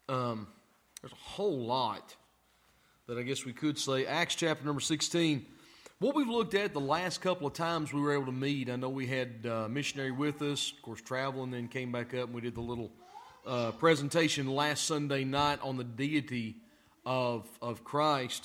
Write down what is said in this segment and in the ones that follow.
There's a whole lot that I guess we could say. Acts chapter number 16. What we've looked at the last couple of times we were able to meet, I know we had a missionary with us, of course traveling, then came back up and we did the little presentation last Sunday night on the deity of Christ.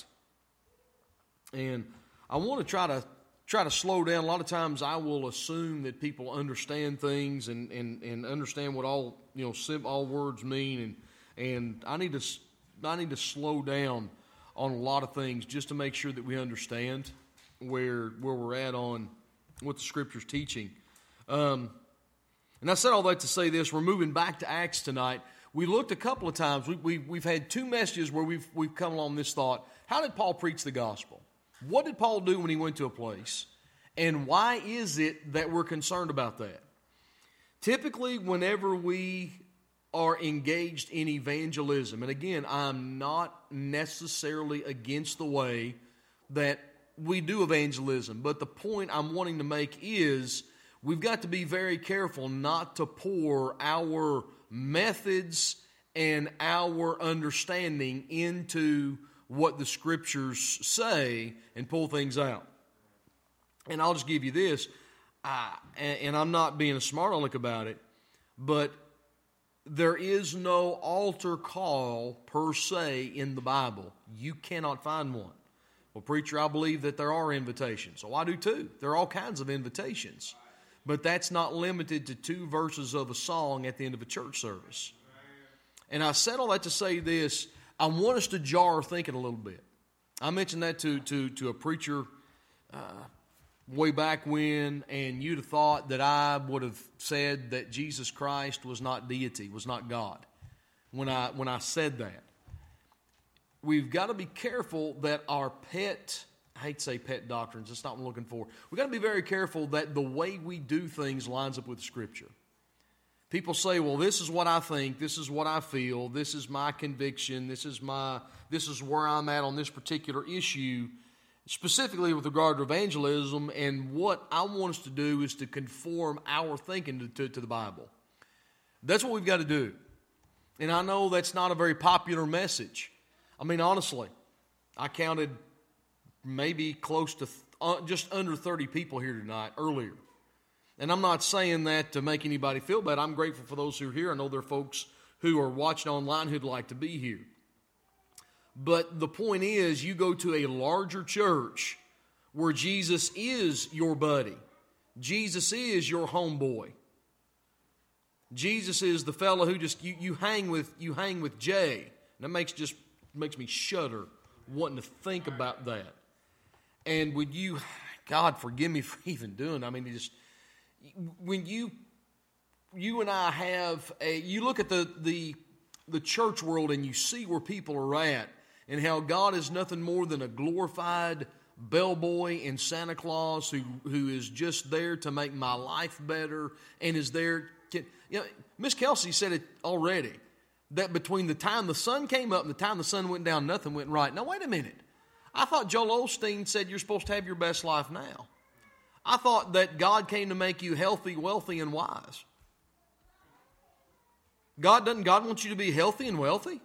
And I want to try to slow down. A lot of times I will assume that people understand things and understand what all all words mean, and I need to slow down on a lot of things just to make sure that we understand where we're at on what the Scripture's teaching. And I said all that to say this: we're moving back to Acts tonight. We looked a couple of times. We've had two messages where we've come along this thought: how did Paul preach the gospel? What did Paul do when he went to a place? And why is it that we're concerned about that? Typically, whenever we are engaged in evangelism, and again, I'm not necessarily against the way that we do evangelism, but the point I'm wanting to make is we've got to be very careful not to pour our methods and our understanding into what the Scriptures say and pull things out. And I'll just give you this, and I'm not being a smart aleck about it, but there is no altar call per se in the Bible. You cannot find one. Well, preacher, I believe that there are invitations. So I do too. There are all kinds of invitations. But that's not limited to 2 verses of a song at the end of a church service. And I said all that to say this: I want us to jar our thinking a little bit. I mentioned that to a preacher way back when, and you'd have thought that I would have said that Jesus Christ was not deity, was not God. When I said that, we've got to be careful that our I hate to say pet doctrines, that's not what I'm looking for. We've got to be very careful that the way we do things lines up with Scripture. People say, well, this is what I think, this is what I feel, this is my conviction, this is where I'm at on this particular issue, specifically with regard to evangelism, and what I want us to do is to conform our thinking to the Bible. That's what we've got to do. And I know that's not a very popular message. I mean, honestly, I counted maybe close to just under 30 people here tonight earlier. And I'm not saying that to make anybody feel bad. I'm grateful for those who are here. I know there are folks who are watching online who'd like to be here. But the point is, you go to a larger church where Jesus is your buddy. Jesus is your homeboy. Jesus is the fellow who just you hang with Jay. And that makes me shudder wanting to think about that. And would you, God forgive me for even doing it. I mean, when you and I have you look at the church world and you see where people are at, and how God is nothing more than a glorified bellboy and Santa Claus who is just there to make my life better and is there. Miss Kelsey said it already, that between the time the sun came up and the time the sun went down, nothing went right. Now, wait a minute. I thought Joel Osteen said you're supposed to have your best life now. I thought that God came to make you healthy, wealthy, and wise. God want you to be healthy and wealthy?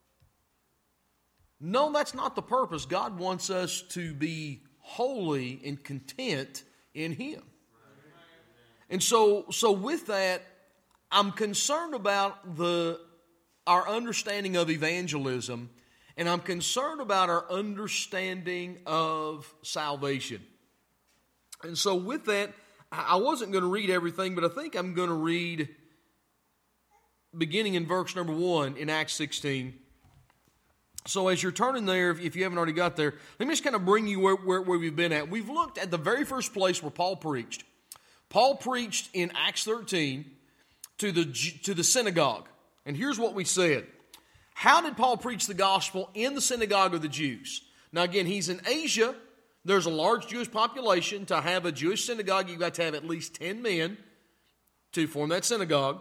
No, that's not the purpose. God wants us to be holy and content in Him. And so with that, I'm concerned about our understanding of evangelism, and I'm concerned about our understanding of salvation. And so with that, I wasn't going to read everything, but I think I'm going to read beginning in verse number 1 in Acts 16. So as you're turning there, if you haven't already got there, let me just kind of bring you where we've been at. We've looked at the very first place where Paul preached. Paul preached in Acts 13 to the synagogue. And here's what we said. How did Paul preach the gospel in the synagogue of the Jews? Now again, he's in Asia. There's a large Jewish population. To have a Jewish synagogue, you've got to have at least 10 men to form that synagogue.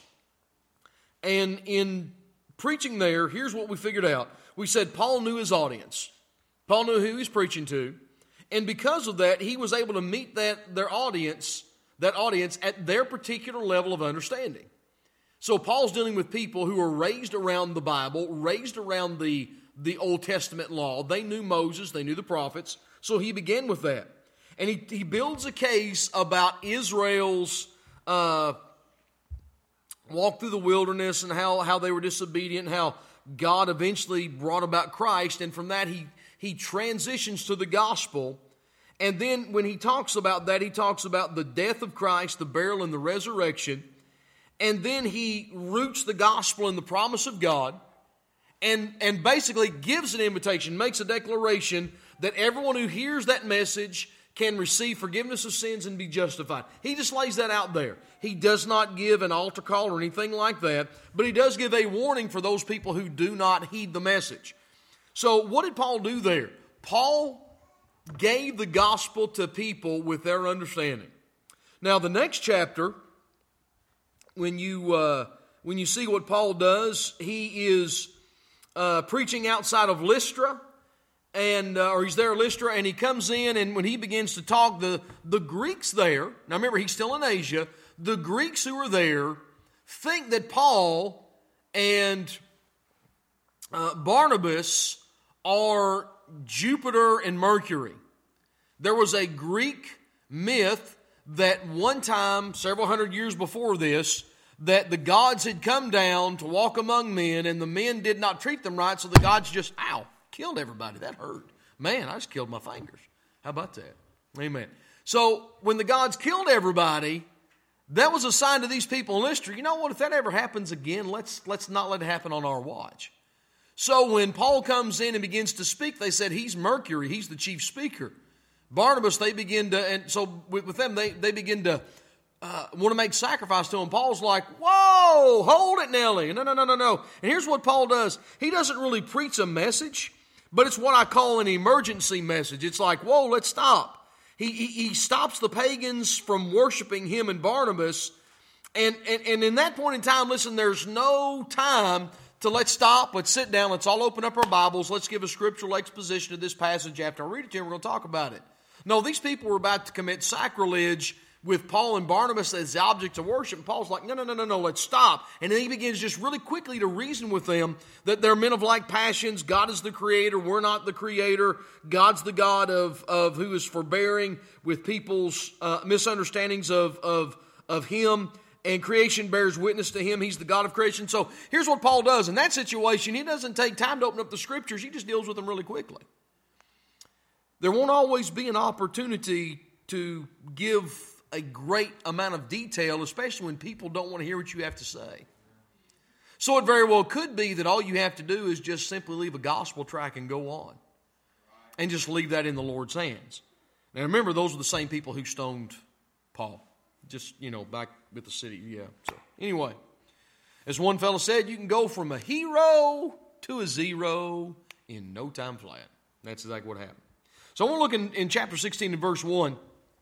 And in preaching there, here's what we figured out. We said Paul knew his audience. Paul knew who he was preaching to. And because of that, he was able to meet that audience at their particular level of understanding. So Paul's dealing with people who are raised around the Bible, raised around the Old Testament law. They knew Moses, they knew the prophets, so he began with that. And he builds a case about Israel's walk through the wilderness and how they were disobedient, and how God eventually brought about Christ. And from that he transitions to the gospel. And then when he talks about that, he talks about the death of Christ, the burial, and the resurrection. And then he roots the gospel in the promise of God, and basically gives an invitation, makes a declaration that everyone who hears that message can receive forgiveness of sins and be justified. He just lays that out there. He does not give an altar call or anything like that, but he does give a warning for those people who do not heed the message. So what did Paul do there? Paul gave the gospel to people with their understanding. Now the next chapter, when you see what Paul does, he is preaching outside of Lystra, or he's there at Lystra, and he comes in, and when he begins to talk, the Greeks there, now remember he's still in Asia, the Greeks who are there think that Paul and Barnabas are Jupiter and Mercury. There was a Greek myth that one time, several hundred years before this, that the gods had come down to walk among men, and the men did not treat them right, so the gods just, killed everybody. That hurt. Man, I just killed my fingers. How about that? Amen. So when the gods killed everybody, that was a sign to these people in Lystra. You know what? If that ever happens again, let's not let it happen on our watch. So when Paul comes in and begins to speak, they said he's Mercury. He's the chief speaker. Barnabas, they begin to, and so with them, they begin to want to make sacrifice to him. Paul's like, whoa, hold it, Nelly. No. And here's what Paul does. He doesn't really preach a message, but it's what I call an emergency message. It's like, whoa, let's stop. He stops the pagans from worshiping him and Barnabas. And in that point in time, listen, there's no time to let's stop, let's sit down, let's all open up our Bibles, let's give a scriptural exposition of this passage. After I read it to you, we're going to talk about it. No, these people were about to commit sacrilege with Paul and Barnabas as the objects of worship. And Paul's like, no, let's stop. And then he begins just really quickly to reason with them that they're men of like passions. God is the creator. We're not the creator. God's the God of who is forbearing with people's misunderstandings of him. And creation bears witness to him. He's the God of creation. So here's what Paul does. In that situation, he doesn't take time to open up the scriptures. He just deals with them really quickly. There won't always be an opportunity to give a great amount of detail, especially when people don't want to hear what you have to say. So it very well could be that all you have to do is just simply leave a gospel track and go on. And just leave that in the Lord's hands. Now remember, those are the same people who stoned Paul. Just, back with the city. Yeah. So anyway, as one fellow said, you can go from a hero to a zero in no time flat. That's exactly what happened. So I want to look in chapter 16 and verse 1.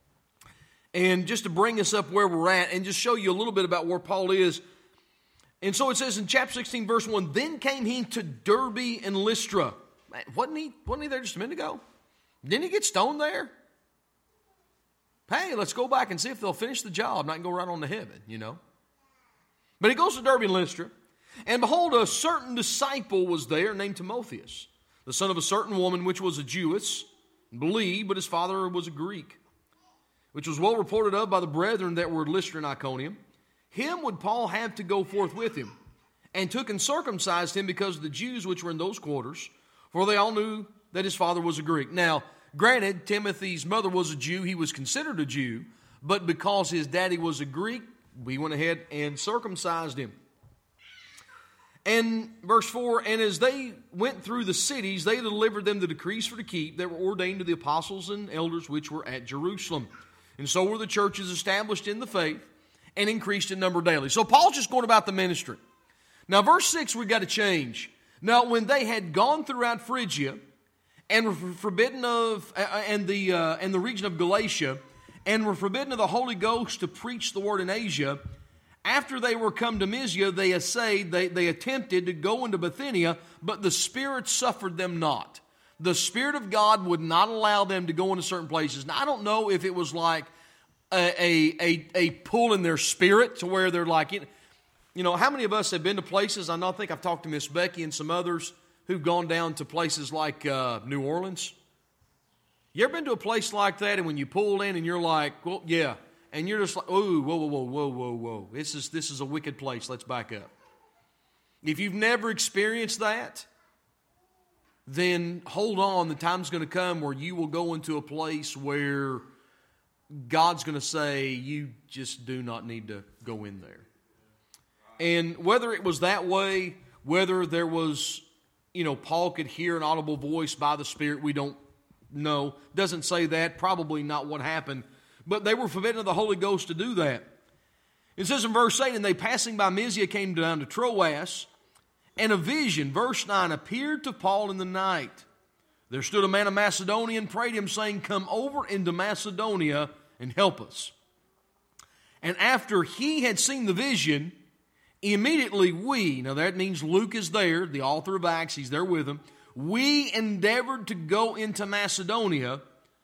And just to bring us up where we're at and just show you a little bit about where Paul is. And so it says in chapter 16, verse 1, then came he to Derbe and Lystra. Man, wasn't he there just a minute ago? Didn't he get stoned there? Hey, let's go back and see if they'll finish the job, not go right on to heaven, But he goes to Derbe and Lystra. And behold, a certain disciple was there named Timotheus, the son of a certain woman which was a Jewess, believed, but his father was a Greek, which was well reported of by the brethren that were at Lystra and Iconium. Him would Paul have to go forth with him, and took and circumcised him because of the Jews which were in those quarters, for they all knew that his father was a Greek. Now, granted, Timothy's mother was a Jew. He was considered a Jew, but because his daddy was a Greek, we went ahead and circumcised him. And verse 4, and as they went through the cities, they delivered them the decrees for to keep that were ordained to the apostles and elders which were at Jerusalem. And so were the churches established in the faith and increased in number daily. So Paul's just going about the ministry. Now verse 6, we've got to change. Now when they had gone throughout Phrygia and were forbidden of, and the region of Galatia, and were forbidden of the Holy Ghost to preach the word in Asia, after they were come to Mysia, they essayed, they attempted to go into Bithynia, but the Spirit suffered them not. The Spirit of God would not allow them to go into certain places. Now, I don't know if it was like a pull in their spirit to where they're like, You know, how many of us have been to places, I think I've talked to Miss Becky and some others who've gone down to places like New Orleans. You ever been to a place like that and when you pull in and you're like, well, yeah, and you're just like, ooh, whoa. This is a wicked place. Let's back up. If you've never experienced that, then hold on. The time's going to come where you will go into a place where God's going to say, you just do not need to go in there. And whether it was that way, whether there was, Paul could hear an audible voice by the Spirit, we don't know. Doesn't say that. Probably not what happened. But they were forbidden of the Holy Ghost to do that. It says in verse 8, and they passing by Mysia came down to Troas, and a vision, verse 9, appeared to Paul in the night. There stood a man of Macedonia and prayed him, saying, come over into Macedonia and help us. And after he had seen the vision, immediately now that means Luke is there, the author of Acts, he's there with him. We endeavored to go into Macedonia.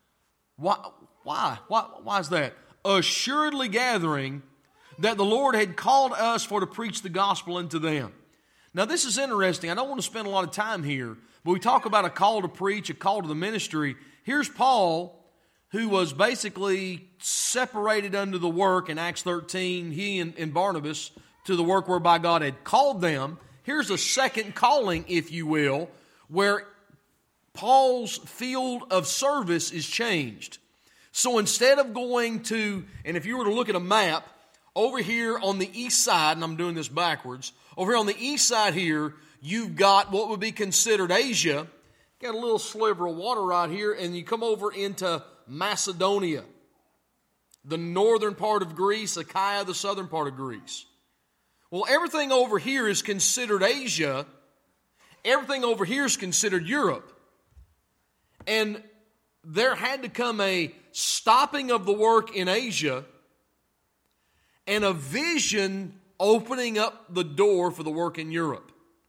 Why is that? Assuredly gathering that the Lord had called us for to preach the gospel unto them. Now this is interesting. I don't want to spend a lot of time here, but we talk about a call to preach, a call to the ministry. Here's Paul, who was basically separated unto the work in Acts 13, he and Barnabas, to the work whereby God had called them. Here's a second calling, if you will, where Paul's field of service is changed. So instead of going to, and if you were to look at a map, over here on the east side, and I'm doing this backwards, over here on the east side here, you've got what would be considered Asia. Got a little sliver of water right here, and you come over into Macedonia, the northern part of Greece, Achaia, the southern part of Greece. Well, everything over here is considered Asia. Everything over here is considered Europe. And there had to come a stopping of the work in Asia and a vision opening up the door for the work in Europe.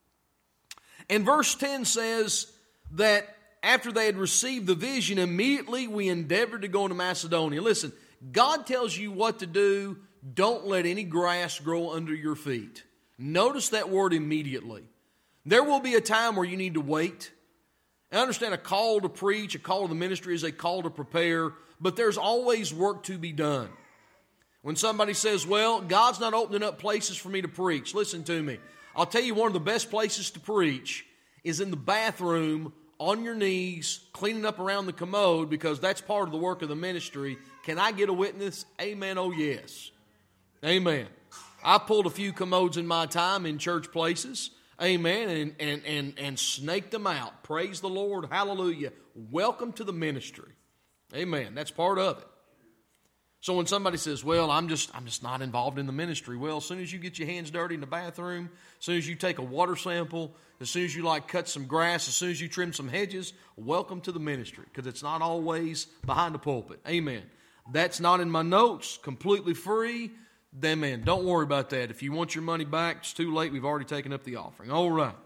And verse 10 says that after they had received the vision, immediately we endeavored to go into Macedonia. Listen, God tells you what to do. Don't let any grass grow under your feet. Notice that word immediately. There will be a time where you need to wait. I understand a call to preach, a call to the ministry is a call to prepare, but there's always work to be done. When somebody says, well, God's not opening up places for me to preach, listen to me. I'll tell you one of the best places to preach is in the bathroom, on your knees, cleaning up around the commode, because that's part of the work of the ministry. Can I get a witness? Amen, oh yes. Amen. I pulled a few commodes in my time in church places. Amen. And snaked them out. Praise the Lord. Hallelujah. Welcome to the ministry. Amen. That's part of it. So when somebody says, well, I'm just not involved in the ministry. Well, as soon as you get your hands dirty in the bathroom, as soon as you take a water sample, as soon as you cut some grass, as soon as you trim some hedges, welcome to the ministry, because it's not always behind the pulpit. Amen. That's not in my notes. Completely free. Amen. Don't worry about that. If you want your money back, it's too late. We've already taken up the offering. All right.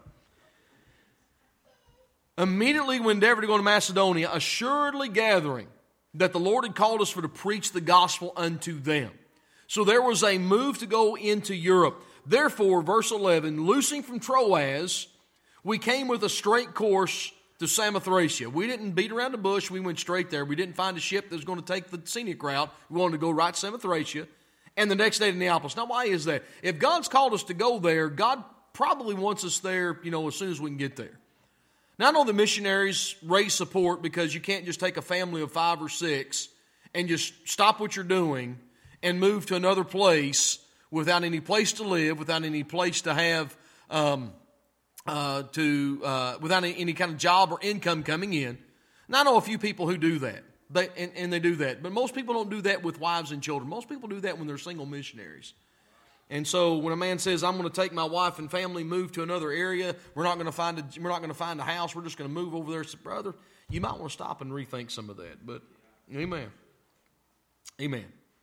Immediately we endeavored to go to Macedonia, assuredly gathering that the Lord had called us for to preach the gospel unto them. So there was a move to go into Europe. Therefore, verse 11, loosing from Troas, we came with a straight course to Samothracia. We didn't beat around the bush. We went straight there. We didn't find a ship that was going to take the scenic route. We wanted to go right to Samothracia. And the next day to Neapolis. Now, why is that? If God's called us to go there, God probably wants us there, as soon as we can get there. Now, I know the missionaries raise support because you can't just take a family of 5 or 6 and just stop what you're doing and move to another place without any place to live, without any place to have, without any kind of job or income coming in. Now, I know a few people who do that. They do that. But most people don't do that with wives and children. Most people do that when they're single missionaries. And so when a man says, I'm going to take my wife and family, move to another area, we're not going to find a house, we're just going to move over there. So, brother, you might want to stop and rethink some of that. But amen. Amen.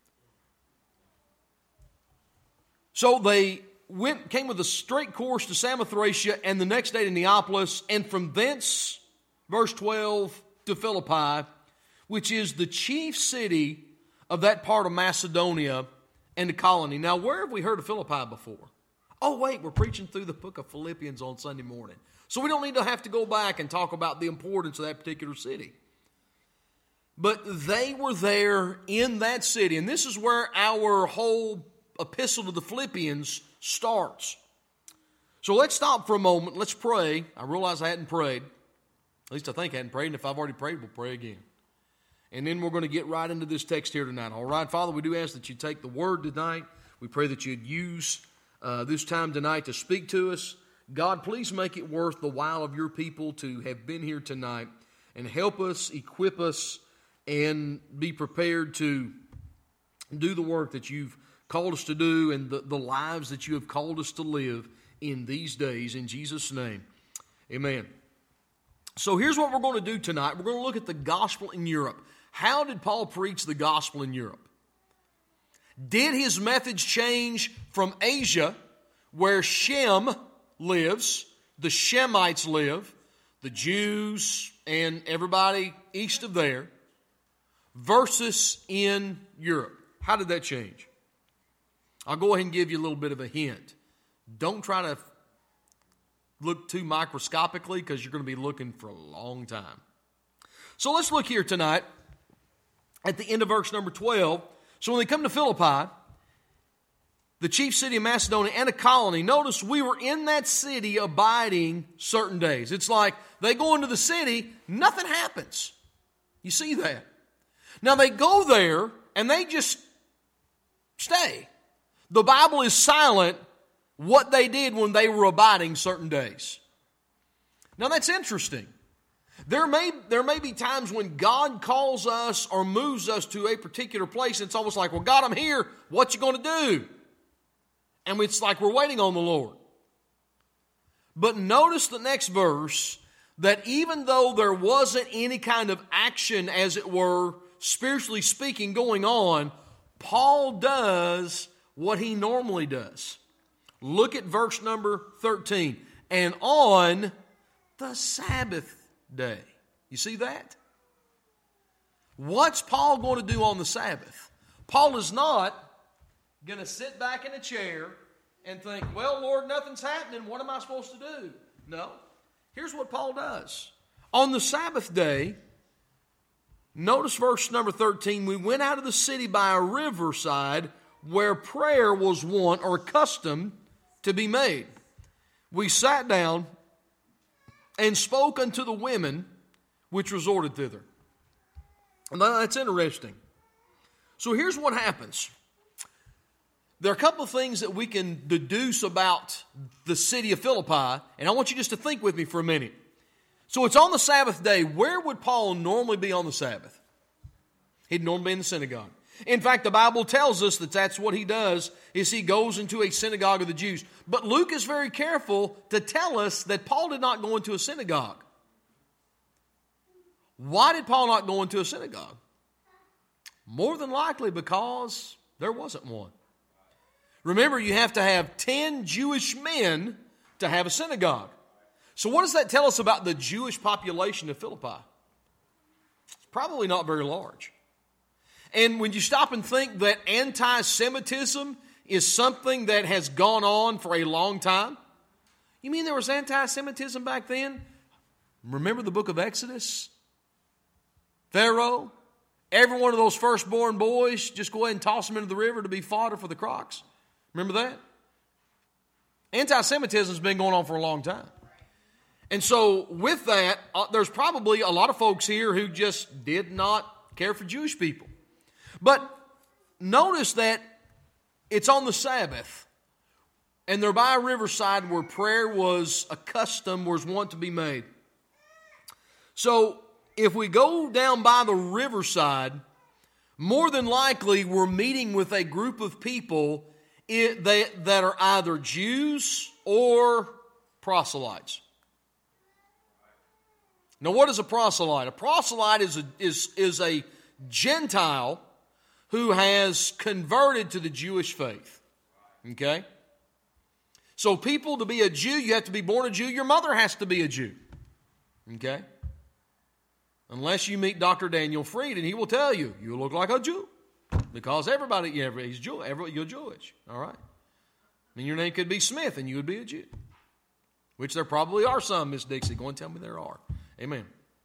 So they came with a straight course to Samothracia, and the next day to Neapolis, and from thence, verse 12, to Philippi, which is the chief city of that part of Macedonia and the colony. Now, where have we heard of Philippi before? Oh, wait, we're preaching through the book of Philippians on Sunday morning. So we don't need to have to go back and talk about the importance of that particular city. But they were there in that city. And this is where our whole epistle to the Philippians starts. So let's stop for a moment. Let's pray. I realize I hadn't prayed. At least I think I hadn't prayed. And if I've already prayed, we'll pray again. And then we're going to get right into this text here tonight. All right, Father, we do ask that you take the word tonight. We pray that you'd use this time tonight to speak to us. God, please make it worth the while of your people to have been here tonight, and help us, equip us, and be prepared to do the work that you've called us to do and the lives that you have called us to live in these days. In Jesus' name, amen. So here's what we're going to do tonight. We're going to look at the gospel in Europe. How did Paul preach the gospel in Europe? Did his message change from Asia, where Shem lives, the Shemites live, the Jews and everybody east of there, versus in Europe? How did that change? I'll go ahead and give you a little bit of a hint. Don't try to look too microscopically, because you're going to be looking for a long time. So let's look here tonight at the end of verse number 12. So when they come to Philippi, the chief city of Macedonia and a colony, notice we were in that city abiding certain days. It's like they go into the city, nothing happens. You see that? Now they go there and they just stay. The Bible is silent what they did when they were abiding certain days. Now that's interesting. There may be times when God calls us or moves us to a particular place, and it's almost like, well, God, I'm here. What you going to do? And it's like we're waiting on the Lord. But notice the next verse, that even though there wasn't any kind of action, as it were, spiritually speaking, going on, Paul does what he normally does. Look at verse number 13. And on the Sabbath day. You see that? What's Paul going to do on the Sabbath? Paul is not going to sit back in a chair and think, well, Lord, nothing's happening. What am I supposed to do? No. Here's what Paul does. On the Sabbath day, notice verse number 13, we went out of the city by a riverside where prayer was wont or custom to be made. We sat down and spoke unto the women which resorted thither. And that's interesting. So here's what happens. There are a couple of things that we can deduce about the city of Philippi, and I want you just to think with me for a minute. So it's on the Sabbath day. Where would Paul normally be on the Sabbath? He'd normally be in the synagogue. In fact, the Bible tells us that that's what he does, is he goes into a synagogue of the Jews. But Luke is very careful to tell us that Paul did not go into a synagogue. Why did Paul not go into a synagogue? More than likely because there wasn't one. Remember, you have to have 10 Jewish men to have a synagogue. So what does that tell us about the Jewish population of Philippi? It's probably not very large. And when you stop and think that anti-Semitism is something that has gone on for a long time, you mean there was anti-Semitism back then? Remember the book of Exodus? Pharaoh, every one of those firstborn boys, just go ahead and toss them into the river to be fodder for the crocs. Remember that? Anti-Semitism has been going on for a long time. And so with that, there's probably a lot of folks here who just did not care for Jewish people. But notice that it's on the Sabbath, and they're by a riverside where prayer was a custom, was wont to be made. So if we go down by the riverside, more than likely we're meeting with a group of people that are either Jews or proselytes. Now, what is a proselyte? A proselyte is a Gentile who has converted to the Jewish faith. Okay? So people, to be a Jew, you have to be born a Jew. Your mother has to be a Jew. Okay? Unless you meet Dr. Daniel Fried, and he will tell you, you look like a Jew. Because everybody, he's Jew, you're Jewish. All right? I mean, your name could be Smith and you would be a Jew. Which there probably are some, Miss Dixie. Go and tell me there are. Amen.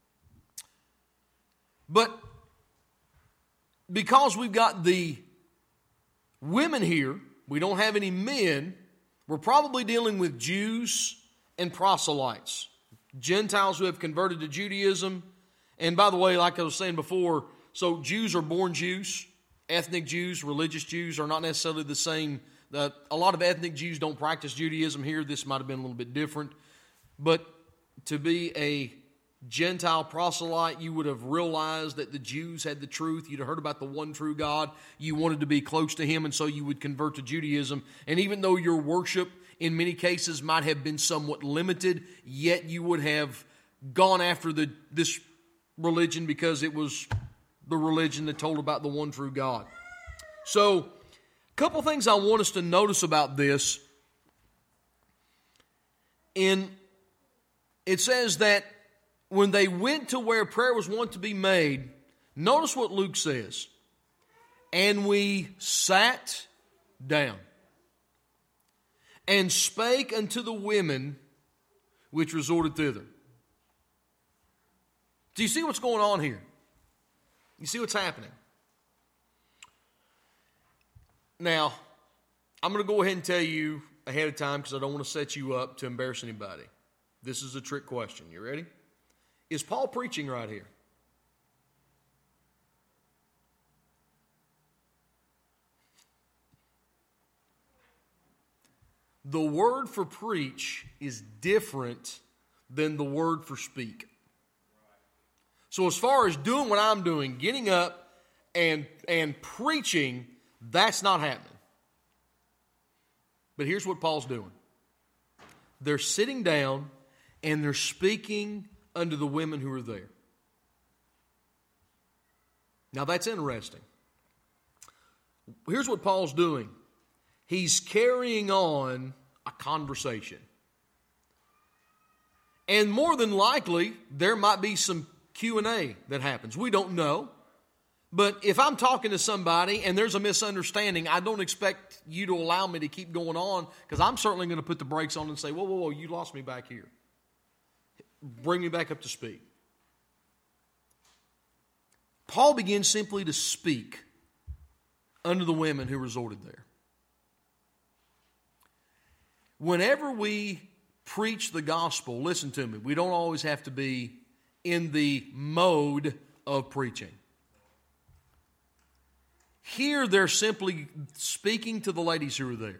But because we've got the women here, we don't have any men, we're probably dealing with Jews and proselytes. Gentiles who have converted to Judaism. And by the way, like I was saying before, so Jews are born Jews. Ethnic Jews, religious Jews are not necessarily the same. A lot of ethnic Jews don't practice Judaism here. This might have been a little bit different. But to be a Gentile proselyte, you would have realized that the Jews had the truth. You'd have heard about the one true God. You wanted to be close to Him, and so you would convert to Judaism. And even though your worship in many cases might have been somewhat limited, yet you would have gone after this religion because it was the religion that told about the one true God. So, a couple things I want us to notice about this. It says that when they went to where prayer was wont to be made, notice what Luke says. And we sat down and spake unto the women which resorted thither. Do you see what's going on here? You see what's happening? Now, I'm going to go ahead and tell you ahead of time because I don't want to set you up to embarrass anybody. This is a trick question. You ready? Is Paul preaching right here? The word for preach is different than the word for speak. So as far as doing what I'm doing, getting up and preaching, that's not happening. But here's what Paul's doing. They're sitting down and they're speaking unto the women who are there. Now that's interesting. Here's what Paul's doing. He's carrying on a conversation. And more than likely, there might be some Q&A that happens. We don't know. But if I'm talking to somebody and there's a misunderstanding, I don't expect you to allow me to keep going on because I'm certainly going to put the brakes on and say, whoa, you lost me back here. Bring me back up to speed. Paul begins simply to speak unto the women who resorted there. Whenever we preach the gospel, listen to me, we don't always have to be in the mode of preaching. Here they're simply speaking to the ladies who are there.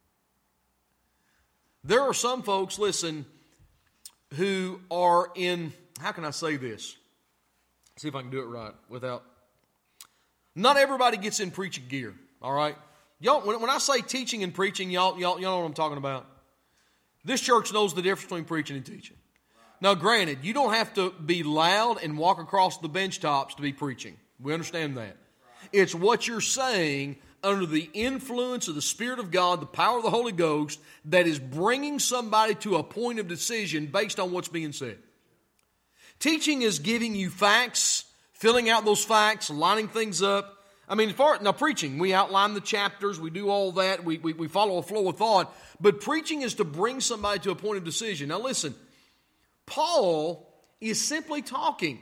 There are some folks, listen, who are in, how can I say this? See if I can do it right without. Not everybody gets in preaching gear, all right? Y'all, when I say teaching and preaching, y'all know what I'm talking about. This church knows the difference between preaching and teaching. Now, granted, you don't have to be loud and walk across the bench tops to be preaching. We understand that. It's what you're saying under the influence of the Spirit of God, the power of the Holy Ghost, that is bringing somebody to a point of decision based on what's being said. Teaching is giving you facts, filling out those facts, lining things up. I mean, now preaching, we outline the chapters, we do all that, we follow a flow of thought. But preaching is to bring somebody to a point of decision. Now listen, Paul is simply talking.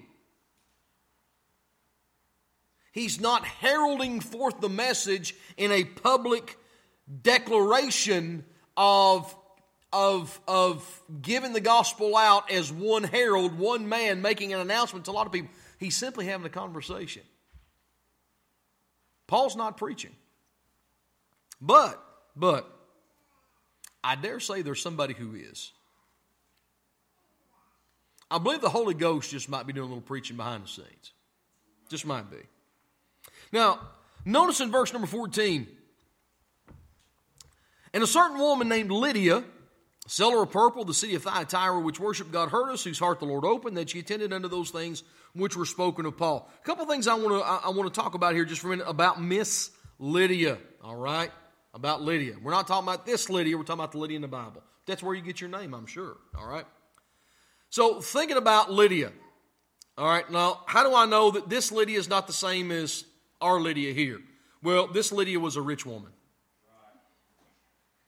He's not heralding forth the message in a public declaration of giving the gospel out as one herald, one man making an announcement to a lot of people. He's simply having a conversation. Paul's not preaching. But, I dare say there's somebody who is. I believe the Holy Ghost just might be doing a little preaching behind the scenes. Just might be. Now, notice in verse number 14, and a certain woman named Lydia, seller of purple, the city of Thyatira, which worshiped God, heard us, whose heart the Lord opened, that she attended unto those things which were spoken of Paul. A couple things I want to talk about here just for a minute about Miss Lydia, all right? About Lydia. We're not talking about this Lydia, we're talking about the Lydia in the Bible. That's where you get your name, I'm sure, all right? So, thinking about Lydia, all right, now, how do I know that this Lydia is not the same as our Lydia here? Well, this Lydia was a rich woman.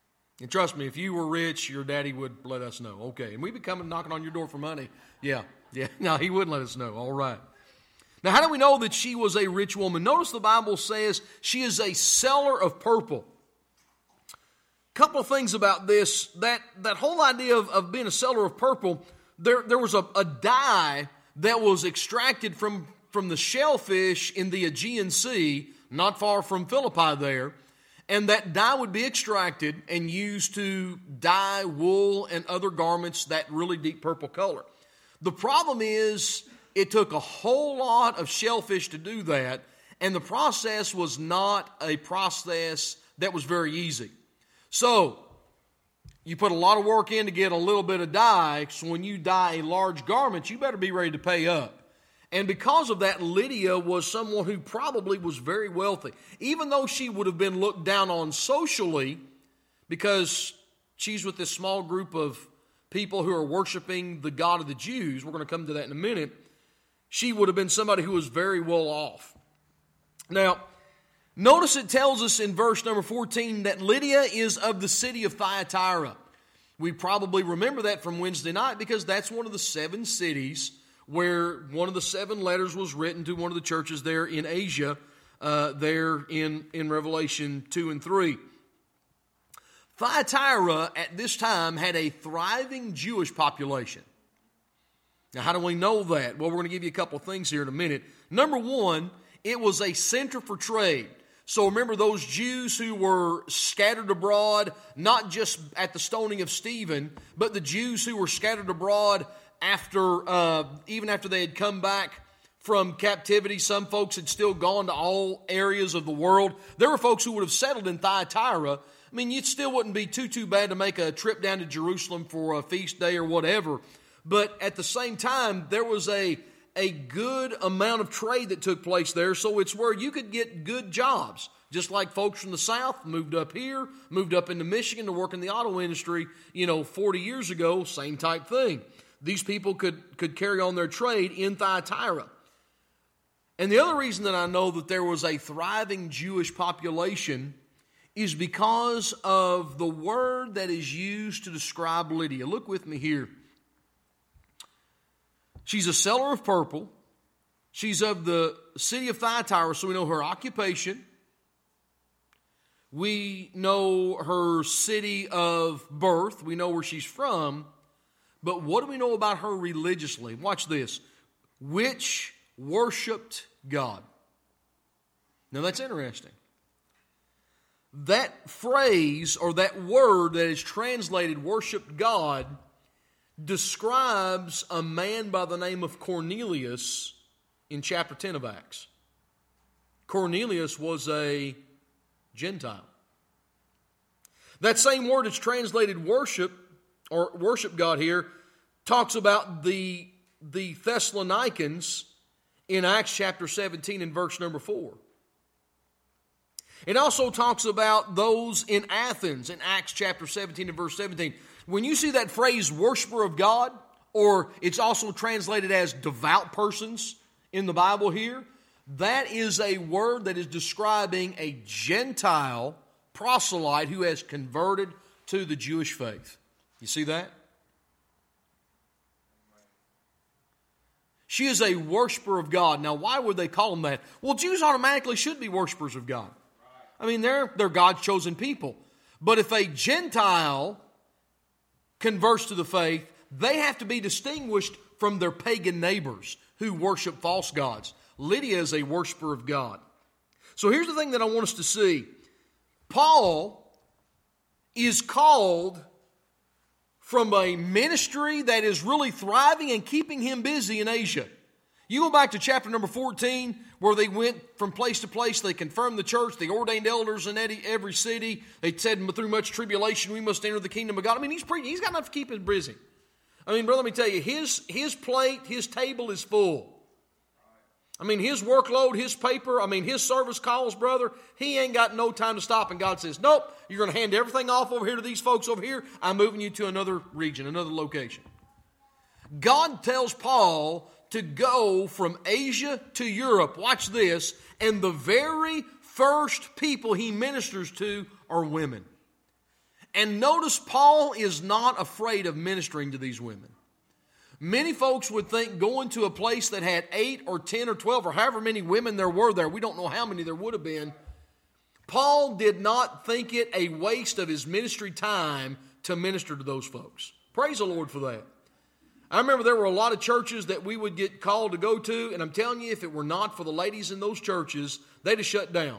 And trust me, if you were rich, your daddy would let us know. Okay, and we'd be coming knocking on your door for money. Yeah. No, he wouldn't let us know. All right. Now, how do we know that she was a rich woman? Notice the Bible says she is a seller of purple. Couple of things about this. That whole idea of being a seller of purple, there was a dye that was extracted from the shellfish in the Aegean Sea, not far from Philippi there. And that dye would be extracted and used to dye wool and other garments that really deep purple color. The problem is it took a whole lot of shellfish to do that, and the process was not a process that was very easy. So, you put a lot of work in to get a little bit of dye, so when you dye a large garment, you better be ready to pay up. And because of that, Lydia was someone who probably was very wealthy. Even though she would have been looked down on socially, because she's with this small group of people who are worshiping the God of the Jews, we're going to come to that in a minute, she would have been somebody who was very well off. Now, notice it tells us in verse number 14 that Lydia is of the city of Thyatira. We probably remember that from Wednesday night because that's one of the 7 cities where one of the 7 letters was written to one of the churches there in Asia, there in Revelation 2 and 3. Thyatira at this time had a thriving Jewish population. Now, how do we know that? Well, we're going to give you a couple of things here in a minute. Number one, it was a center for trade. So remember those Jews who were scattered abroad, not just at the stoning of Stephen, but the Jews who were scattered abroad even after they had come back from captivity. Some folks had still gone to all areas of the world. There were folks who would have settled in Thyatira. I mean, it still wouldn't be too bad to make a trip down to Jerusalem for a feast day or whatever. But at the same time, there was a good amount of trade that took place there. So it's where you could get good jobs. Just like folks from the South moved up here, moved up into Michigan to work in the auto industry, 40 years ago, same type thing. These people could carry on their trade in Thyatira. And the other reason that I know that there was a thriving Jewish population is because of the word that is used to describe Lydia. Look with me here. She's a seller of purple. She's of the city of Thyatira, so we know her occupation. We know her city of birth. We know where she's from. But what do we know about her religiously? Watch this. Which worshiped God. Now that's interesting. That phrase or that word that is translated worshiped God describes a man by the name of Cornelius in chapter 10 of Acts. Cornelius was a Gentile. That same word that's translated worship or worship God here talks about the Thessalonians in Acts chapter 17 and verse number 4. It also talks about those in Athens in Acts chapter 17 and verse 17. When you see that phrase worshiper of God, or it's also translated as devout persons in the Bible here, that is a word that is describing a Gentile proselyte who has converted to the Jewish faith. You see that? She is a worshiper of God. Now, why would they call them that? Well, Jews automatically should be worshipers of God. I mean, they're God's chosen people. But if a Gentile converts to the faith, they have to be distinguished from their pagan neighbors who worship false gods. Lydia is a worshiper of God. So here's the thing that I want us to see. Paul is called from a ministry that is really thriving and keeping him busy in Asia. You go back to chapter number 14, where they went from place to place. They confirmed the church. They ordained elders in every city. They said, through much tribulation, we must enter the kingdom of God. I mean, he's preaching. He's got enough to keep him busy. I mean, brother, let me tell you, his plate, his table is full. I mean, his workload, his paper, his service calls, brother, he ain't got no time to stop. And God says, nope, you're going to hand everything off over here to these folks over here. I'm moving you to another region, another location. God tells Paul to go from Asia to Europe. Watch this. And the very first people he ministers to are women. And notice Paul is not afraid of ministering to these women. Many folks would think going to a place that had 8 or 10 or 12 or however many women there were there, we don't know how many there would have been, Paul did not think it a waste of his ministry time to minister to those folks. Praise the Lord for that. I remember there were a lot of churches that we would get called to go to, and I'm telling you, if it were not for the ladies in those churches, they'd have shut down.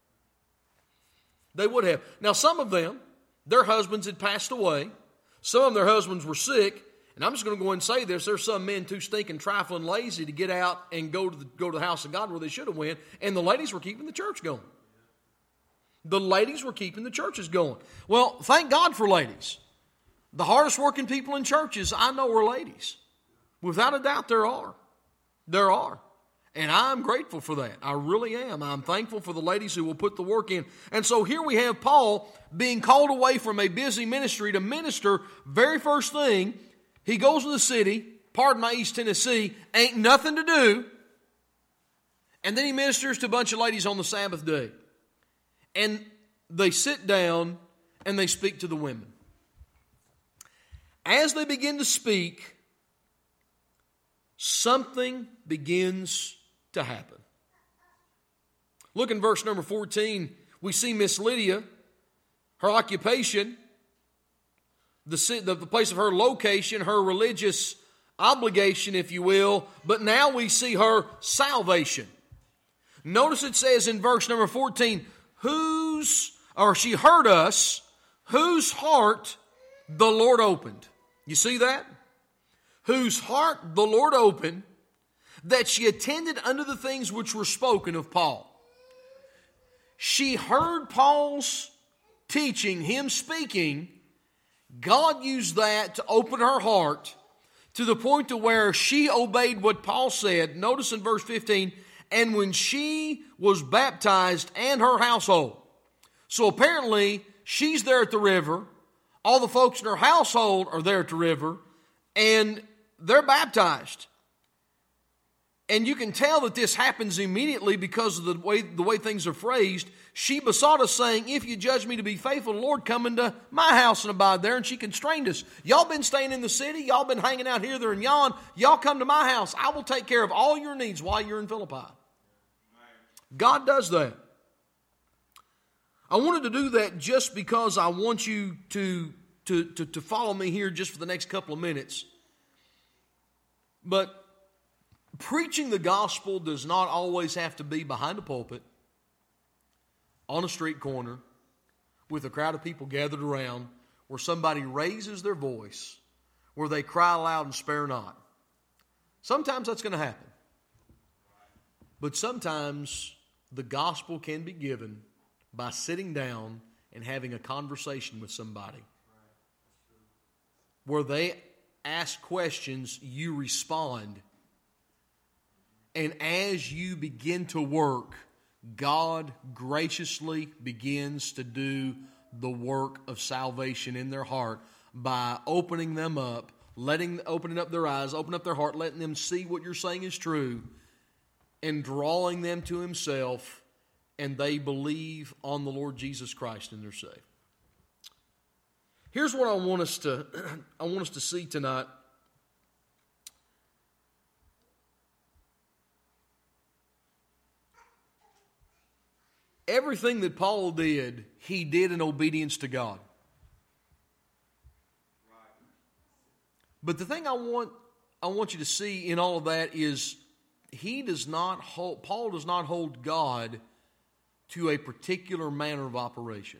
They would have. Now, some of them, their husbands had passed away. Some of their husbands were sick. And I'm just going to go ahead and say this. There's some men too stinking, trifling, lazy to get out and go to the house of God where they should have went. And the ladies were keeping the church going. The ladies were keeping the churches going. Well, thank God for ladies. The hardest working people in churches I know are ladies. Without a doubt there are. There are. And I'm grateful for that. I really am. I'm thankful for the ladies who will put the work in. And so here we have Paul being called away from a busy ministry to minister. Very first thing, he goes to the city, pardon my East Tennessee, ain't nothing to do. And then he ministers to a bunch of ladies on the Sabbath day. And they sit down and they speak to the women. As they begin to speak, something begins to happen. Look in verse number 14. We see Miss Lydia, her occupation, the place of her location, her religious obligation, if you will, but now we see her salvation. Notice it says in verse number 14, she heard us, whose heart the Lord opened. You see that? Whose heart the Lord opened, that she attended unto the things which were spoken of Paul. She heard Paul's teaching, him speaking. God used that to open her heart to the point to where she obeyed what Paul said. Notice in verse 15, and when she was baptized and her household. So apparently she's there at the river. All the folks in her household are there at the river, and they're baptized. And you can tell that this happens immediately because of the way things are phrased. She besought us, saying, if you judge me to be faithful, Lord, come into my house and abide there. And she constrained us. Y'all been staying in the city. Y'all been hanging out here, there, and yon. Y'all come to my house. I will take care of all your needs while you're in Philippi. God does that. I wanted to do that just because I want you to follow me here just for the next couple of minutes. But preaching the gospel does not always have to be behind a pulpit, on a street corner, with a crowd of people gathered around, where somebody raises their voice, where they cry aloud and spare not. Sometimes that's going to happen. But sometimes the gospel can be given by sitting down and having a conversation with somebody. Where they ask questions, you respond. And as you begin to work, God graciously begins to do the work of salvation in their heart by opening them up, opening up their eyes, opening up their heart, letting them see what you're saying is true, and drawing them to Himself, and they believe on the Lord Jesus Christ and they're saved. Here's what I want us to see tonight. Everything that Paul did, he did in obedience to God. But the thing I want you to see in all of that is Paul does not hold God to a particular manner of operation.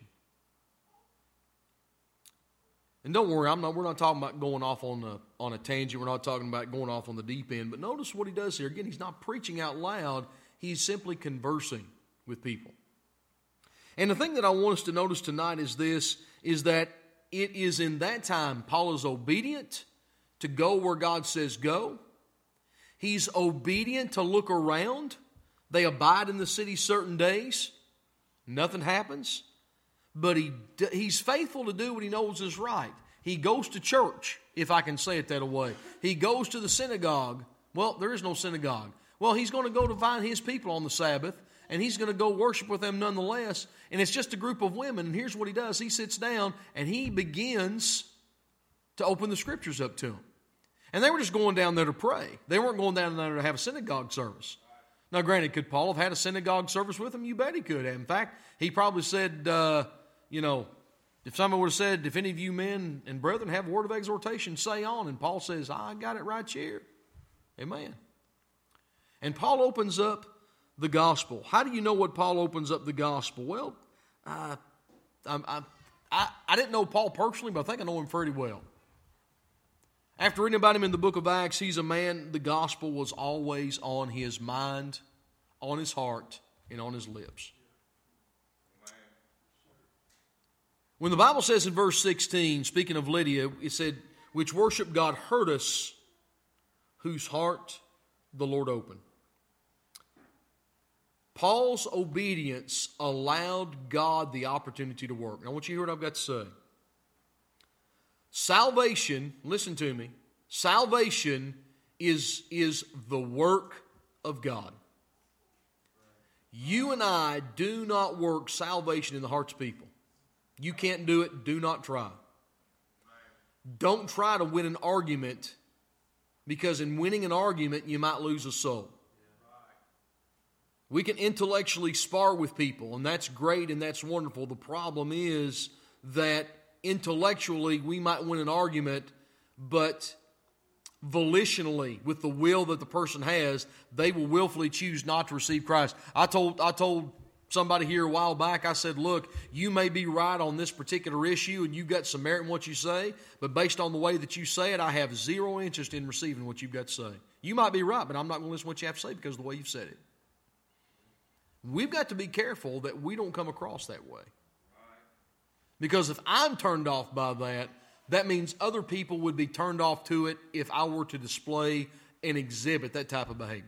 And don't worry, we're not talking about going off on a tangent. We're not talking about going off on the deep end. But notice what he does here. Again, he's not preaching out loud. He's simply conversing with people. And the thing that I want us to notice tonight is this, is that it is in that time Paul is obedient to go where God says go. He's obedient to look around. They abide in the city certain days. Nothing happens. But he's faithful to do what he knows is right. He goes to church, if I can say it that way. He goes to the synagogue. Well, there is no synagogue. Well, he's going to go to find his people on the Sabbath. and he's going to go worship with them nonetheless. And it's just a group of women. And here's what he does. He sits down and he begins to open the Scriptures up to them. And they were just going down there to pray. They weren't going down there to have a synagogue service. Now, granted, could Paul have had a synagogue service with them? You bet he could have. In fact, he probably said, if someone would have said, if any of you men and brethren have a word of exhortation, say on. And Paul says, I got it right here. Amen. And Paul opens up the gospel. How do you know what Paul opens up the gospel? Well, I didn't know Paul personally, but I think I know him pretty well. After reading about him in the book of Acts, he's a man, the gospel was always on his mind, on his heart, and on his lips. When the Bible says in verse 16, speaking of Lydia, it said, which worship God heard us, whose heart the Lord opened. Paul's obedience allowed God the opportunity to work. Now I want you to hear what I've got to say. Salvation, listen to me, salvation is the work of God. You and I do not work salvation in the hearts of people. You can't do it, do not try. Don't try to win an argument, because in winning an argument you might lose a soul. We can intellectually spar with people, and that's great and that's wonderful. The problem is that intellectually we might win an argument, but volitionally, with the will that the person has, they will willfully choose not to receive Christ. I told somebody here a while back, I said, look, you may be right on this particular issue and you've got some merit in what you say, but based on the way that you say it, I have zero interest in receiving what you've got to say. You might be right, but I'm not going to listen to what you have to say because of the way you've said it. We've got to be careful that we don't come across that way. Because if I'm turned off by that, that means other people would be turned off to it if I were to display and exhibit that type of behavior.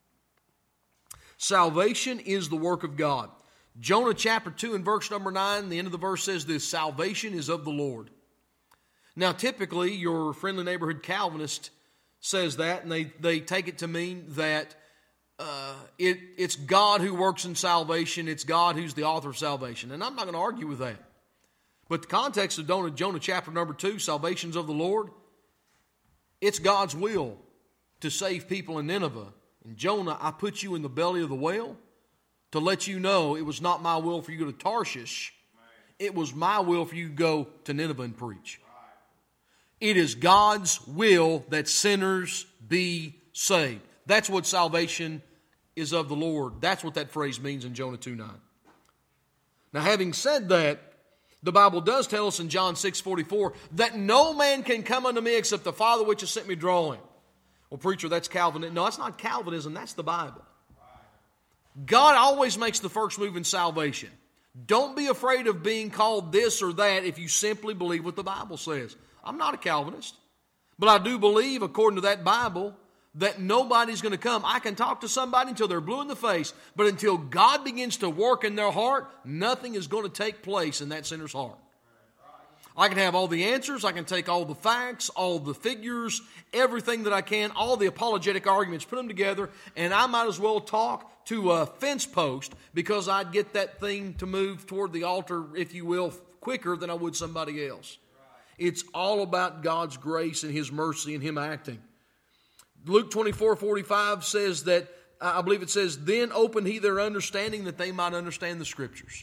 Salvation is the work of God. Jonah chapter 2 and verse number 9, the end of the verse says this, salvation is of the Lord. Now typically your friendly neighborhood Calvinist says that, and they take it to mean that it's God who works in salvation, it's God who's the author of salvation. And I'm not going to argue with that. But the context of Jonah chapter number 2, salvation's of the Lord, it's God's will to save people in Nineveh. And Jonah, I put you in the belly of the whale to let you know it was not my will for you to go to Tarshish. It was my will for you to go to Nineveh and preach. It is God's will that sinners be saved. That's what salvation is of the Lord. That's what that phrase means in Jonah 2:9. Now, having said that, the Bible does tell us in John 6:44 that no man can come unto me except the Father which has sent me draw him. Well, preacher, that's Calvinism. No, that's not Calvinism. That's the Bible. God always makes the first move in salvation. Don't be afraid of being called this or that if you simply believe what the Bible says. I'm not a Calvinist, but I do believe, according to that Bible, that nobody's going to come. I can talk to somebody until they're blue in the face, but until God begins to work in their heart, nothing is going to take place in that sinner's heart. I can have all the answers, I can take all the facts, all the figures, everything that I can, all the apologetic arguments, put them together, and I might as well talk to a fence post because I'd get that thing to move toward the altar, if you will, quicker than I would somebody else. It's all about God's grace and His mercy and Him acting. Luke 24:45 says that, I believe it says, then opened He their understanding that they might understand the Scriptures.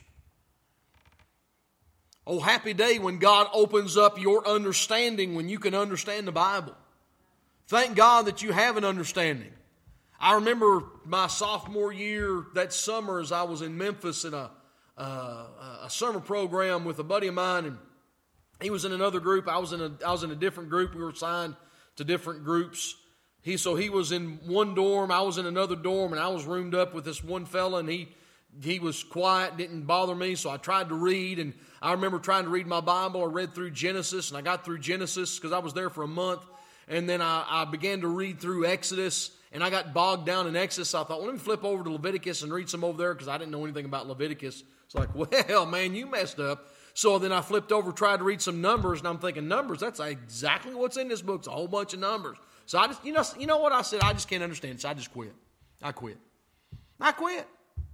Oh, happy day when God opens up your understanding, when you can understand the Bible. Thank God that you have an understanding. I remember my sophomore year, that summer, as I was in Memphis in a summer program with a buddy of mine, and he was in another group. I was in a different group. We were assigned to different groups. He was in one dorm, I was in another dorm, and I was roomed up with this one fella, and he was quiet, didn't bother me, so I tried to read, and I remember trying to read my Bible. I read through Genesis, and I got through Genesis because I was there for a month, and then I began to read through Exodus, and I got bogged down in Exodus. I thought, well, let me flip over to Leviticus and read some over there because I didn't know anything about Leviticus. It's like, well, man, you messed up. So then I flipped over, tried to read some Numbers, and I'm thinking, Numbers, that's exactly what's in this book. It's a whole bunch of numbers. So I just, you know what I said? I just can't understand. So I just quit. I quit.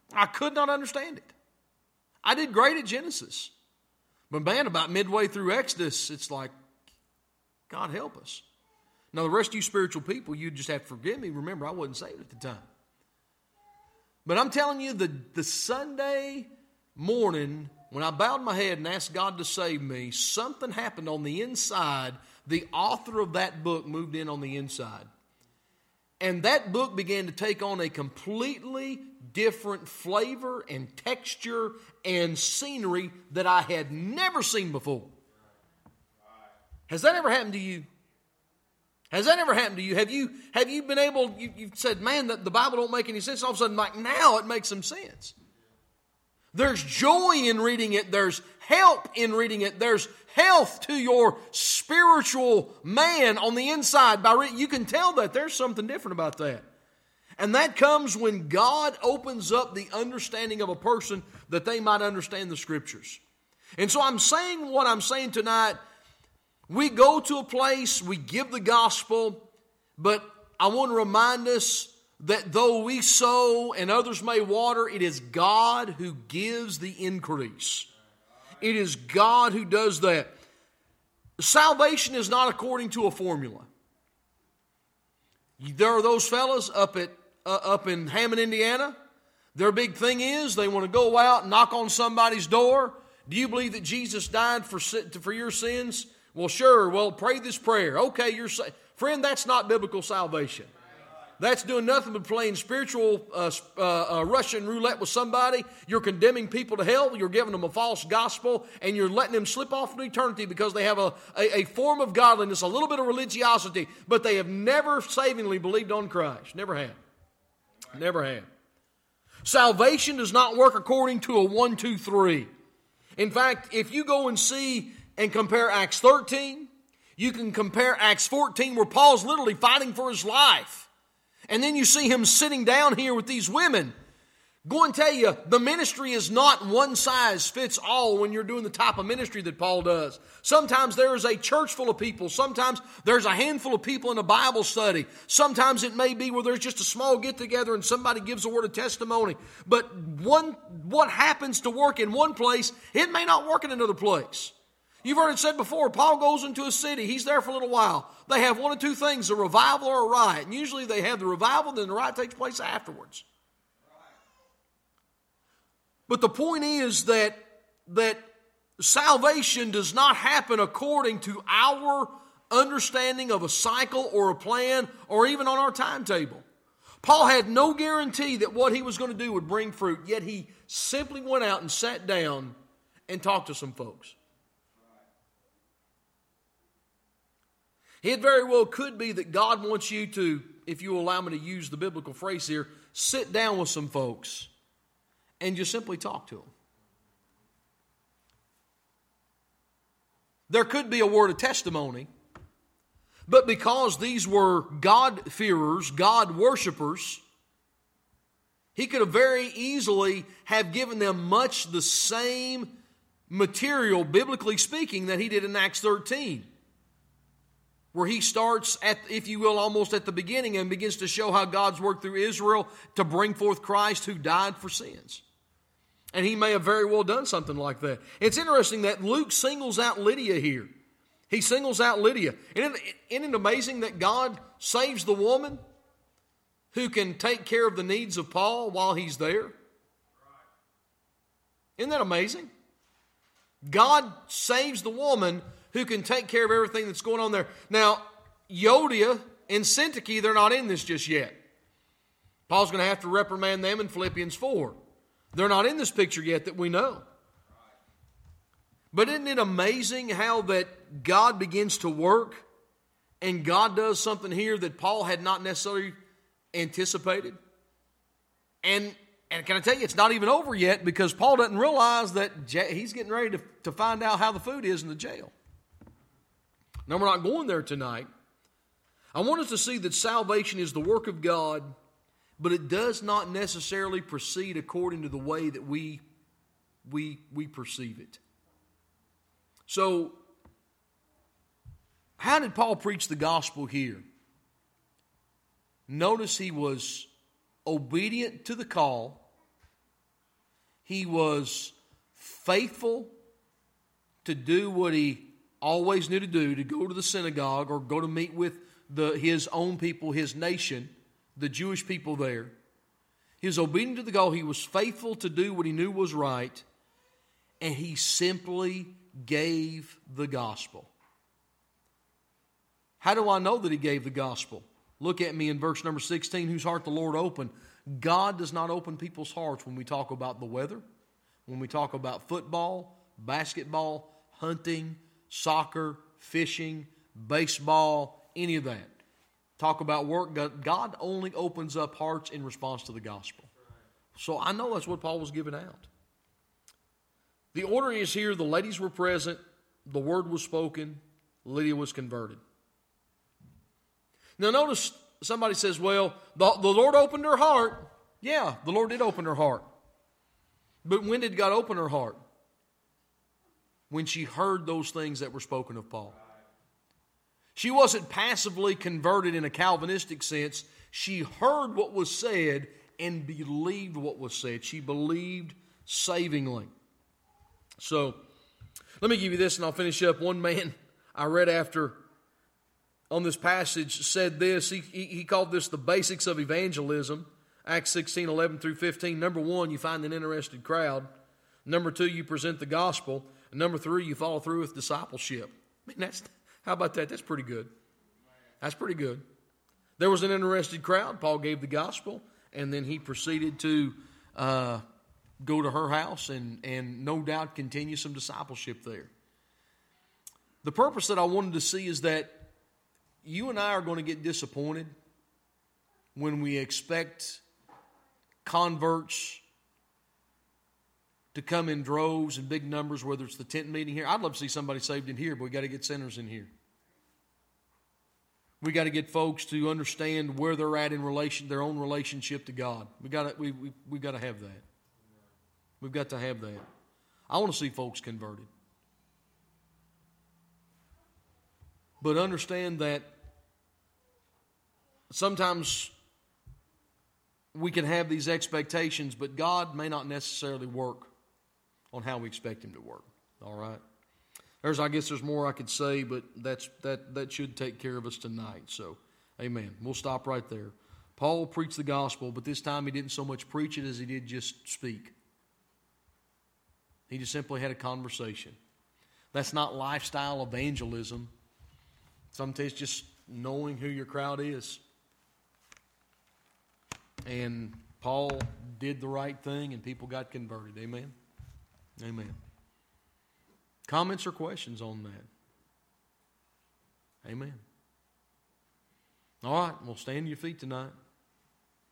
I could not understand it. I did great at Genesis. But man, about midway through Exodus, it's like, God help us. Now, the rest of you spiritual people, you just have to forgive me. Remember, I wasn't saved at the time. But I'm telling you, the Sunday morning, when I bowed my head and asked God to save me, something happened on the inside. The author of that book moved in on the inside. And that book began to take on a completely different flavor and texture and scenery that I had never seen before. Has that ever happened to you? Has that ever happened to you? Have you been able, you've said, man, the Bible don't make any sense. All of a sudden, like now it makes some sense. There's joy in reading it. There's help in reading it. There's health to your spiritual man on the inside. You can tell that there's something different about that. And that comes when God opens up the understanding of a person that they might understand the Scriptures. And so I'm saying what I'm saying tonight. We go to a place, we give the gospel, but I want to remind us that though we sow and others may water, it is God who gives the increase. It is God who does that. Salvation is not according to a formula. There are those fellas up in Hammond, Indiana. Their big thing is they want to go out and knock on somebody's door. Do you believe that Jesus died for your sins? Well, sure. Well, pray this prayer. Okay, you're saved. Friend, that's not biblical salvation. That's doing nothing but playing spiritual Russian roulette with somebody. You're condemning people to hell. You're giving them a false gospel, and you're letting them slip off into eternity because they have a form of godliness, a little bit of religiosity, but they have never savingly believed on Christ. Never have. Never have. Salvation does not work according to a 1, 2, 3. In fact, if you go and see and compare Acts 13, you can compare Acts 14 where Paul's literally fighting for his life. And then you see him sitting down here with these women. Go and tell you, the ministry is not one size fits all when you're doing the type of ministry that Paul does. Sometimes there is a church full of people. Sometimes there's a handful of people in a Bible study. Sometimes it may be where there's just a small get-together and somebody gives a word of testimony. But what happens to work in one place, it may not work in another place. You've heard it said before, Paul goes into a city, he's there for a little while. They have one of two things, a revival or a riot. And usually they have the revival, then the riot takes place afterwards. But the point is that salvation does not happen according to our understanding of a cycle or a plan or even on our timetable. Paul had no guarantee that what he was going to do would bring fruit, yet he simply went out and sat down and talked to some folks. It very well could be that God wants you to, if you allow me to use the biblical phrase here, sit down with some folks and just simply talk to them. There could be a word of testimony, but because these were God-fearers, God-worshippers, he could have very easily have given them much the same material, biblically speaking, that he did in Acts 13. Where he starts at, if you will, almost at the beginning and begins to show how God's worked through Israel to bring forth Christ who died for sins. And he may have very well done something like that. It's interesting that Luke singles out Lydia here. He singles out Lydia. Isn't it amazing that God saves the woman who can take care of the needs of Paul while he's there? Isn't that amazing? God saves the woman who can take care of everything that's going on there. Now, Euodia and Syntyche, they're not in this just yet. Paul's going to have to reprimand them in Philippians 4. They're not in this picture yet that we know. But isn't it amazing how that God begins to work and God does something here that Paul had not necessarily anticipated? And can I tell you, it's not even over yet because Paul doesn't realize that he's getting ready to find out how the food is in the jail. Now, we're not going there tonight. I want us to see that salvation is the work of God, but it does not necessarily proceed according to the way that we perceive it. So, how did Paul preach the gospel here? Notice he was obedient to the call. He was faithful to do what he always knew to do, to go to the synagogue or go to meet with his own people, his nation, the Jewish people there. He was obedient to the goal. He was faithful to do what he knew was right. And he simply gave the gospel. How do I know that he gave the gospel? Look at me in verse number 16, whose heart the Lord opened. God does not open people's hearts when we talk about the weather, when we talk about football, basketball, hunting, soccer, fishing, baseball, any of that. Talk about work. God only opens up hearts in response to the gospel. So I know that's what Paul was giving out. The order is here. The ladies were present. The word was spoken. Lydia was converted. Now notice somebody says, well, the Lord opened her heart. Yeah, the Lord did open her heart. But when did God open her heart? When she heard those things that were spoken of Paul. She wasn't passively converted in a Calvinistic sense. She heard what was said and believed what was said. She believed savingly. So, let me give you this and I'll finish up. One man I read after on this passage said this. He called this the basics of evangelism. Acts 16:11 through 15. Number one, you find an interested crowd. Number two, you present the gospel. And number three, you follow through with discipleship. I mean, how about that? That's pretty good. That's pretty good. There was an interested crowd. Paul gave the gospel, and then he proceeded to go to her house and no doubt continue some discipleship there. The purpose that I wanted to see is that you and I are going to get disappointed when we expect converts to come in droves and big numbers, whether it's the tent meeting here. I'd love to see somebody saved in here, but we got to get sinners in here. We got to get folks to understand where they're at in their own relationship to God. We got to have that. We've got to have that. I want to see folks converted. But understand that sometimes we can have these expectations, but God may not necessarily work on how we expect Him to work. All right? I guess there's more I could say, but that should take care of us tonight. So, amen. We'll stop right there. Paul preached the gospel, but this time he didn't so much preach it as he did just speak. He just simply had a conversation. That's not lifestyle evangelism. Sometimes just knowing who your crowd is. And Paul did the right thing and people got converted. Amen? Amen. Comments or questions on that? Amen. All right, well, stand to your feet tonight.